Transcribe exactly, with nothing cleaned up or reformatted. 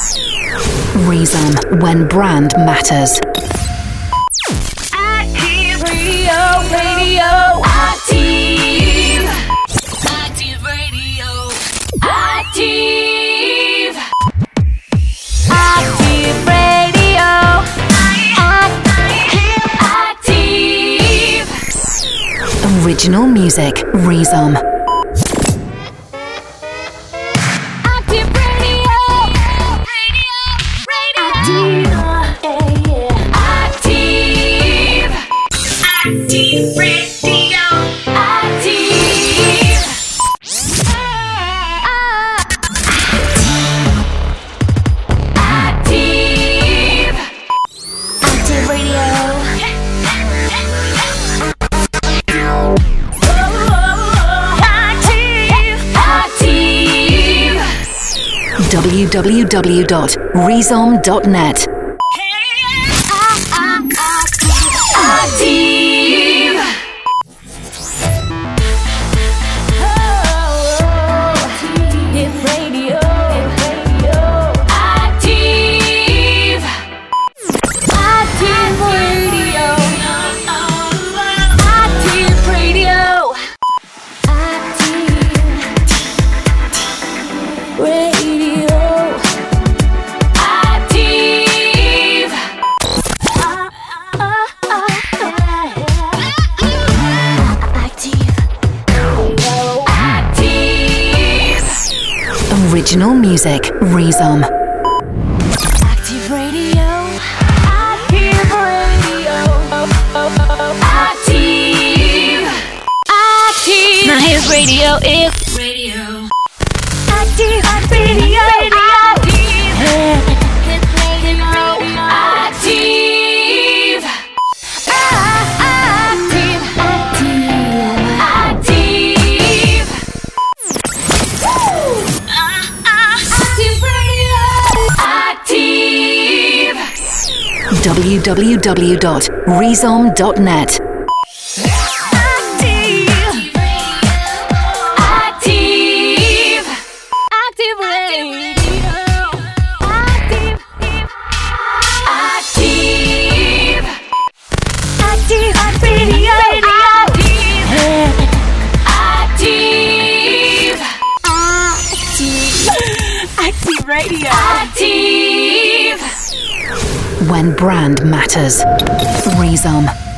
Reason, when brand matters. Active Radio, Radio, Active. Active Radio, Active. Active Radio, Active. Active. Original music, Reason. w w w dot reason dot net. Active. Active Radio. Active. Active Radio. Active Radio. Active Radio. Active. Original music, Reason. Active Radio. Active Radio. Active. Active. Now his radio is radio. Active Radio. Active. His radio. Active. Active. Active. Active Radio. Active. w w w dot reason dot net. Active. Active. Active Radio. Active. Active. Active Radio. Active. Active. Active Radio. Active. When brand matters, Reason.